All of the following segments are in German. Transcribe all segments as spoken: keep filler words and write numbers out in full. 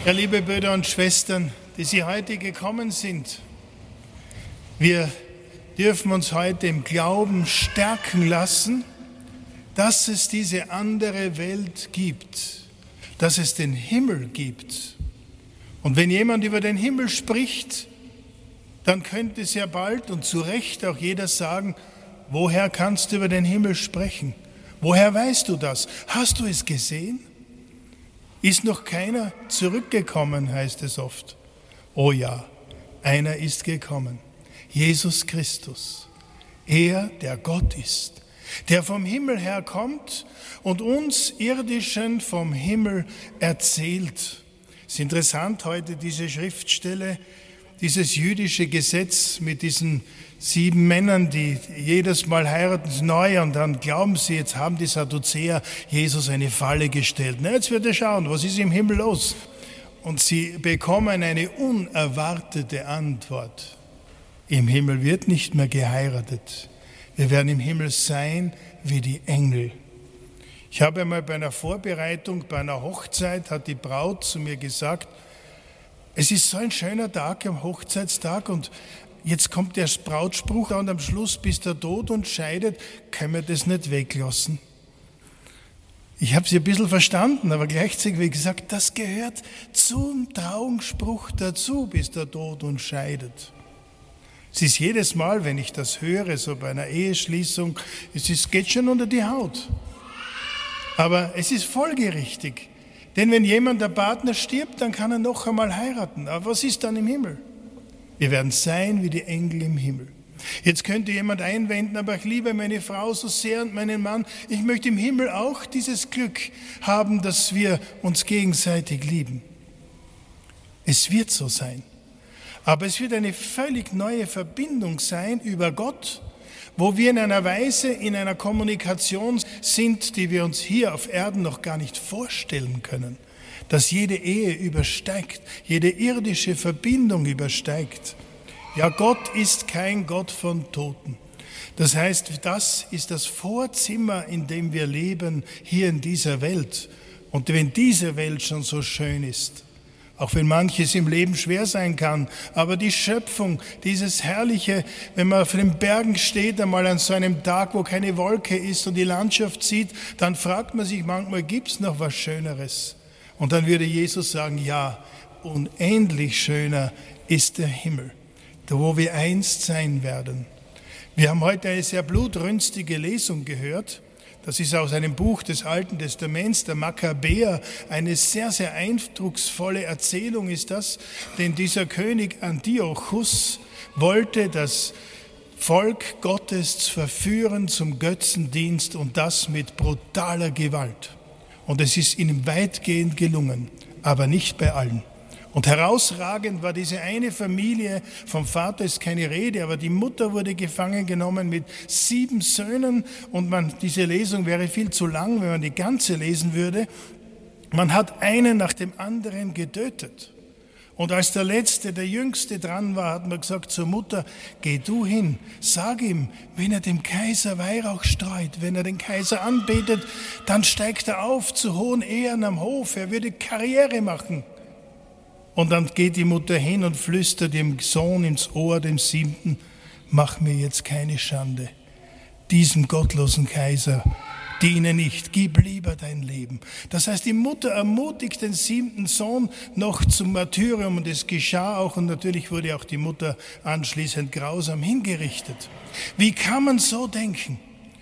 Ja, liebe Brüder und Schwestern, die Sie heute gekommen sind, wir dürfen uns heute im Glauben stärken lassen, dass es diese andere Welt gibt, dass es den Himmel gibt. Und wenn jemand über den Himmel spricht, dann könnte sehr bald und zu Recht auch jeder sagen, woher kannst du über den Himmel sprechen? Woher weißt du das? Hast du es gesehen? Ist noch keiner zurückgekommen, heißt es oft. Oh ja, einer ist gekommen. Jesus Christus. Er, der Gott ist, der vom Himmel her kommt und uns Irdischen vom Himmel erzählt. Es ist interessant heute diese Schriftstelle, dieses jüdische Gesetz mit diesen sieben Männern, die jedes Mal heiraten neu und dann glauben sie, jetzt haben die Sadduzäer Jesus eine Falle gestellt. Na, jetzt wird er schauen, was ist im Himmel los? Und sie bekommen eine unerwartete Antwort. Im Himmel wird nicht mehr geheiratet. Wir werden im Himmel sein wie die Engel. Ich habe einmal bei einer Vorbereitung, bei einer Hochzeit, hat die Braut zu mir gesagt, es ist so ein schöner Tag am Hochzeitstag und jetzt kommt der Brautspruch und am Schluss, bis der Tod uns scheidet, können wir das nicht weglassen. Ich habe sie ein bisschen verstanden, aber gleichzeitig habe ich gesagt, das gehört zum Trauungsspruch dazu, bis der Tod uns scheidet. Es ist jedes Mal, wenn ich das höre, so bei einer Eheschließung, es ist, geht schon unter die Haut. Aber es ist folgerichtig. Denn wenn jemand, der Partner stirbt, dann kann er noch einmal heiraten. Aber was ist dann im Himmel? Wir werden sein wie die Engel im Himmel. Jetzt könnte jemand einwenden, aber ich liebe meine Frau so sehr und meinen Mann. Ich möchte im Himmel auch dieses Glück haben, dass wir uns gegenseitig lieben. Es wird so sein. Aber es wird eine völlig neue Verbindung sein über Gott, wo wir in einer Weise, in einer Kommunikation sind, die wir uns hier auf Erden noch gar nicht vorstellen können. Dass jede Ehe übersteigt, jede irdische Verbindung übersteigt. Ja, Gott ist kein Gott von Toten. Das heißt, das ist das Vorzimmer, in dem wir leben, hier in dieser Welt. Und wenn diese Welt schon so schön ist, auch wenn manches im Leben schwer sein kann, aber die Schöpfung, dieses Herrliche, wenn man auf den Bergen steht, einmal an so einem Tag, wo keine Wolke ist und die Landschaft sieht, dann fragt man sich manchmal, gibt es noch was Schöneres? Und dann würde Jesus sagen, ja, unendlich schöner ist der Himmel, da wo wir einst sein werden. Wir haben heute eine sehr blutrünstige Lesung gehört. Das ist aus einem Buch des Alten Testaments, der Makkabäer. Eine sehr, sehr eindrucksvolle Erzählung ist das, denn dieser König Antiochus wollte das Volk Gottes verführen zum Götzendienst und das mit brutaler Gewalt. Und es ist ihnen weitgehend gelungen, aber nicht bei allen. Und herausragend war diese eine Familie, vom Vater ist keine Rede, aber die Mutter wurde gefangen genommen mit sieben Söhnen und man, diese Lesung wäre viel zu lang, wenn man die ganze lesen würde. Man hat einen nach dem anderen getötet. Und als der Letzte, der Jüngste dran war, hat man gesagt zur Mutter, geh du hin, sag ihm, wenn er dem Kaiser Weihrauch streut, wenn er den Kaiser anbetet, dann steigt er auf zu hohen Ehren am Hof, er würde Karriere machen. Und dann geht die Mutter hin und flüstert dem Sohn ins Ohr, dem Siebten, mach mir jetzt keine Schande. Diesem gottlosen Kaiser diene nicht, gib lieber dein Leben. Das heißt, die Mutter ermutigt den siebten Sohn noch zum Martyrium und es geschah auch und natürlich wurde auch die Mutter anschließend grausam hingerichtet. Wie kann man so denken?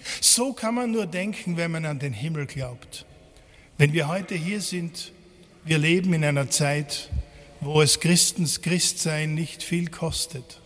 So kann man nur denken, wenn man an den Himmel glaubt. Wenn wir heute hier sind, wir leben in einer Zeit, wo es Christens Christsein nicht viel kostet.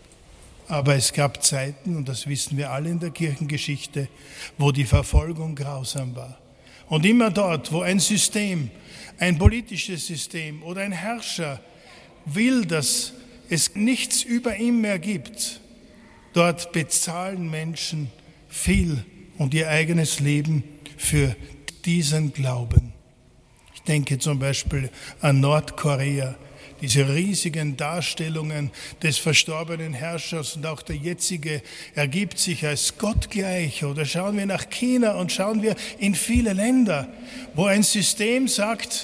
Aber es gab Zeiten, und das wissen wir alle in der Kirchengeschichte, wo die Verfolgung grausam war. Und immer dort, wo ein System, ein politisches System oder ein Herrscher will, dass es nichts über ihm mehr gibt, dort bezahlen Menschen viel und ihr eigenes Leben für diesen Glauben. Ich denke zum Beispiel an Nordkorea, diese riesigen Darstellungen des verstorbenen Herrschers und auch der jetzige ergibt sich als gottgleich. Oder schauen wir nach China und schauen wir in viele Länder, wo ein System sagt,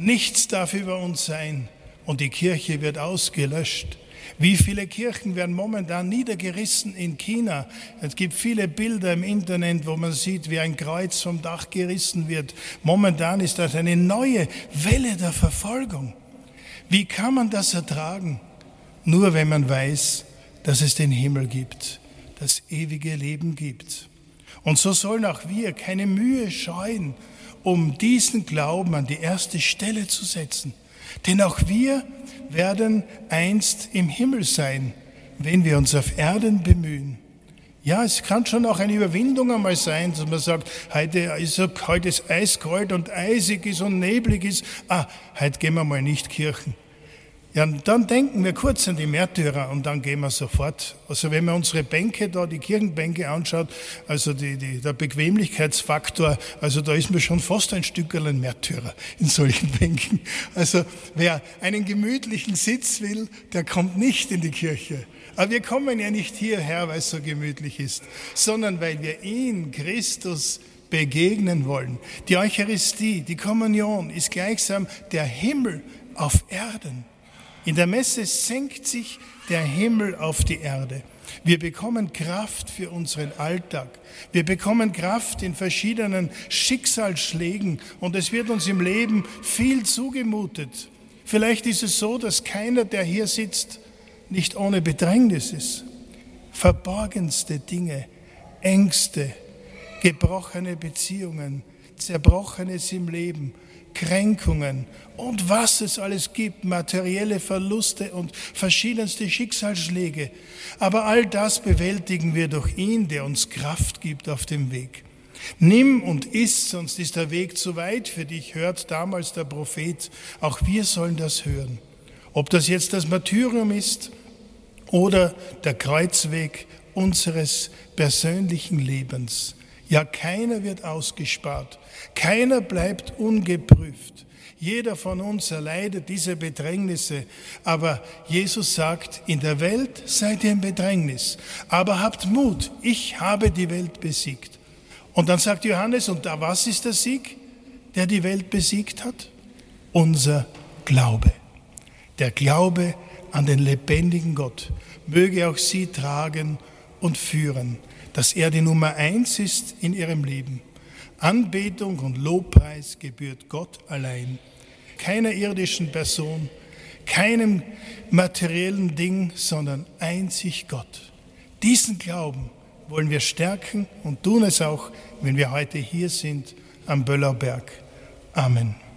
Nichts darf über uns sein und die Kirche wird ausgelöscht. Wie viele Kirchen werden momentan niedergerissen in China? Es gibt viele Bilder im Internet, wo man sieht, wie ein Kreuz vom Dach gerissen wird. Momentan ist das eine neue Welle der Verfolgung. Wie kann man das ertragen? Nur wenn man weiß, dass es den Himmel gibt, das ewige Leben gibt. Und so sollen auch wir keine Mühe scheuen, um diesen Glauben an die erste Stelle zu setzen. Denn auch wir werden einst im Himmel sein, wenn wir uns auf Erden bemühen. Ja, es kann schon auch eine Überwindung einmal sein, dass man sagt, heute ist, heute ist eiskalt und eisig ist und neblig ist. Ah, heute gehen wir mal nicht Kirchen. Ja, und dann denken wir kurz an die Märtyrer und dann gehen wir sofort. Also wenn man unsere Bänke da, die Kirchenbänke anschaut, also die, die, der Bequemlichkeitsfaktor, also da ist mir schon fast ein Stückerl ein Märtyrer in solchen Bänken. Also wer einen gemütlichen Sitz will, der kommt nicht in die Kirche. Aber wir kommen ja nicht hierher, weil es so gemütlich ist, sondern weil wir ihn, Christus, begegnen wollen. Die Eucharistie, die Kommunion ist gleichsam der Himmel auf Erden. In der Messe senkt sich der Himmel auf die Erde. Wir bekommen Kraft für unseren Alltag. Wir bekommen Kraft in verschiedenen Schicksalsschlägen und es wird uns im Leben viel zugemutet. Vielleicht ist es so, dass keiner, der hier sitzt, nicht ohne Bedrängnis ist. Verborgenste Dinge, Ängste, gebrochene Beziehungen, Zerbrochenes im Leben, Kränkungen und was es alles gibt, materielle Verluste und verschiedenste Schicksalsschläge. Aber all das bewältigen wir durch ihn, der uns Kraft gibt auf dem Weg. Nimm und iss, sonst ist der Weg zu weit für dich, hört damals der Prophet. Auch wir sollen das hören. Ob das jetzt das Martyrium ist oder der Kreuzweg unseres persönlichen Lebens. Ja, keiner wird ausgespart. Keiner bleibt ungeprüft. Jeder von uns erleidet diese Bedrängnisse. Aber Jesus sagt, in der Welt seid ihr in Bedrängnis. Aber habt Mut, ich habe die Welt besiegt. Und dann sagt Johannes, und da was ist der Sieg, der die Welt besiegt hat? Unser Glaube. Der Glaube an den lebendigen Gott. Möge auch sie tragen und führen, dass er die Nummer eins ist in ihrem Leben. Anbetung und Lobpreis gebührt Gott allein, keiner irdischen Person, keinem materiellen Ding, sondern einzig Gott. Diesen Glauben wollen wir stärken und tun es auch, wenn wir heute hier sind am Böllerberg. Amen.